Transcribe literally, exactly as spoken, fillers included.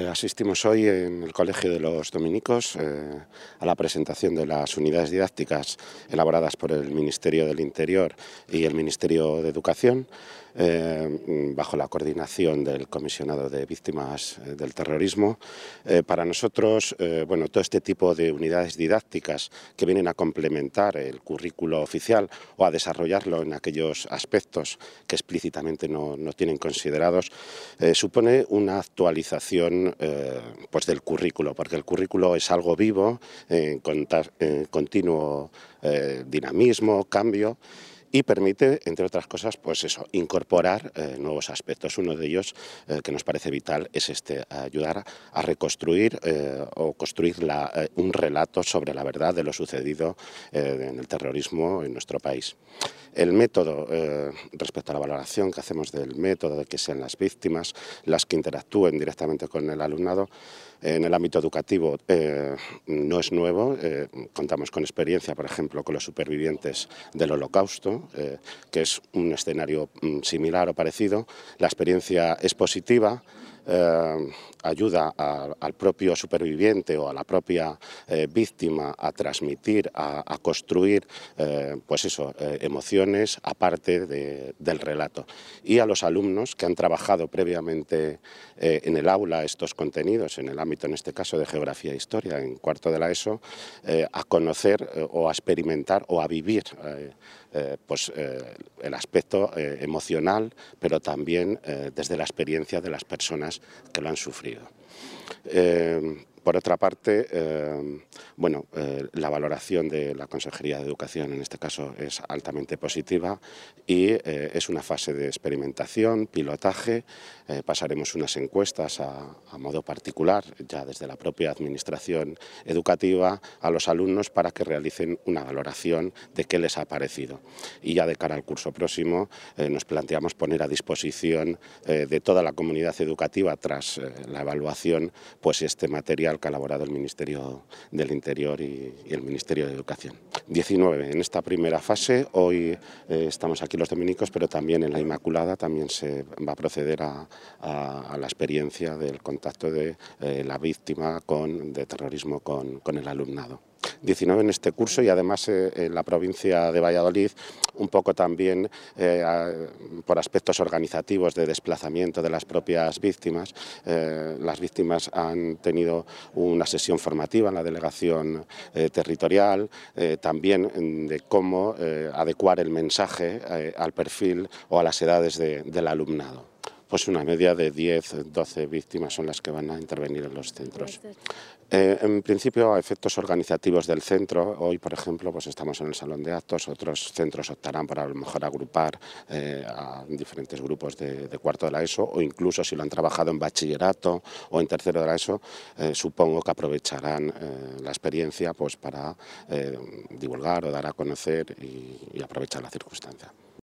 asistimos hoy en el Colegio de los Dominicos eh, a la presentación de las unidades didácticas elaboradas por el Ministerio del Interior y el Ministerio de Educación, eh, bajo la coordinación del Comisionado de Víctimas del Terrorismo. Eh, para nosotros, eh, bueno, todo este tipo de unidades didácticas que vienen a complementar el currículo oficial o a desarrollarlo en aquellos aspectos que explícitamente no, no tienen considerados, eh, supone una actualización eh, pues del currículo, porque el currículo es algo vivo, en eh, continuo eh, dinamismo, cambio, y permite, entre otras cosas, pues eso, incorporar eh, nuevos aspectos. Uno de ellos eh, que nos parece vital es este, ayudar a reconstruir eh, o construir la, eh, un relato sobre la verdad de lo sucedido eh, en el terrorismo en nuestro país. El método, eh, respecto a la valoración que hacemos del método, de que sean las víctimas las que interactúen directamente con el alumnado, en el ámbito educativo eh, no es nuevo. Eh, contamos con experiencia, por ejemplo, con los supervivientes del Holocausto, eh, que es un escenario mm, similar o parecido. La experiencia es positiva. Eh, ayuda a, al propio superviviente o a la propia eh, víctima a transmitir, a, a construir eh, pues eso, eh, emociones aparte de, del relato. Y a los alumnos que han trabajado previamente eh, en el aula estos contenidos, en el ámbito en este caso de geografía e historia, en cuarto de la ESO, eh, a conocer eh, o a experimentar o a vivir eh, eh, pues, eh, el aspecto eh, emocional, pero también eh, desde la experiencia de las personas que lo han sufrido. Eh, por otra parte, eh, bueno, eh, la valoración de la Consejería de Educación en este caso es altamente positiva y eh, es una fase de experimentación, pilotaje. Eh, pasaremos unas encuestas a, a modo particular, ya desde la propia Administración Educativa, a los alumnos para que realicen una valoración de qué les ha parecido. Y ya de cara al curso próximo eh, nos planteamos poner a disposición eh, de toda la comunidad educativa, tras eh, la evaluación, pues este material que ha elaborado el Ministerio del Interior y, y el Ministerio de Educación. diecinueve en esta primera fase. Hoy eh, estamos aquí los dominicos, pero también en la Inmaculada también se va a proceder a, a, a la experiencia del contacto de eh, la víctima con, de terrorismo con, con el alumnado. diecinueve en este curso y además eh, en la provincia de Valladolid, un poco también eh, a, por aspectos organizativos de desplazamiento de las propias víctimas. Eh, las víctimas han tenido una sesión formativa en la delegación eh, territorial, eh, también de cómo eh, adecuar el mensaje eh, al perfil o a las edades de, del alumnado. Pues una media de diez, doce víctimas son las que van a intervenir en los centros. Eh, en principio, a efectos organizativos del centro, hoy, por ejemplo, pues estamos en el salón de actos, otros centros optarán por a lo mejor agrupar eh, a diferentes grupos de, de cuarto de la ESO, o incluso si lo han trabajado en bachillerato o en tercero de la ESO, eh, supongo que aprovecharán eh, la experiencia pues para eh, divulgar o dar a conocer y, y aprovechar la circunstancia.